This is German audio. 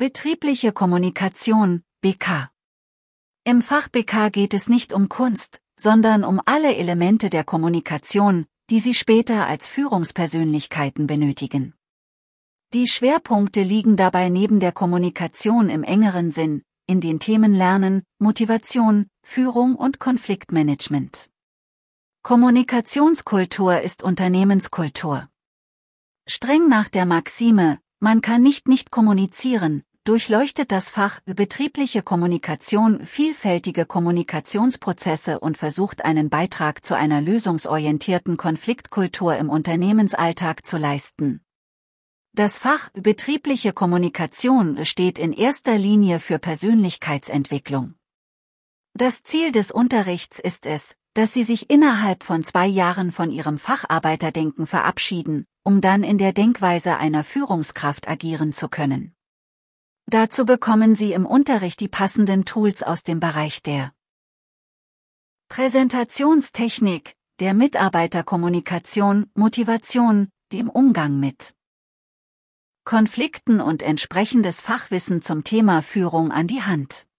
Betriebliche Kommunikation, BK. Im Fach BK geht es nicht um Kunst, sondern um alle Elemente der Kommunikation, die Sie später als Führungspersönlichkeiten benötigen. Die Schwerpunkte liegen dabei neben der Kommunikation im engeren Sinn, in den Themen Lernen, Motivation, Führung und Konfliktmanagement. Kommunikationskultur ist Unternehmenskultur. Streng nach der Maxime, man kann nicht kommunizieren, durchleuchtet das Fach betriebliche Kommunikation vielfältige Kommunikationsprozesse und versucht einen Beitrag zu einer lösungsorientierten Konfliktkultur im Unternehmensalltag zu leisten. Das Fach betriebliche Kommunikation steht in erster Linie für Persönlichkeitsentwicklung. Das Ziel des Unterrichts ist es, dass Sie sich innerhalb von 2 Jahren von Ihrem Facharbeiterdenken verabschieden, um dann in der Denkweise einer Führungskraft agieren zu können. Dazu bekommen Sie im Unterricht die passenden Tools aus dem Bereich der Präsentationstechnik, der Mitarbeiterkommunikation, Motivation, dem Umgang mit Konflikten und entsprechendes Fachwissen zum Thema Führung an die Hand.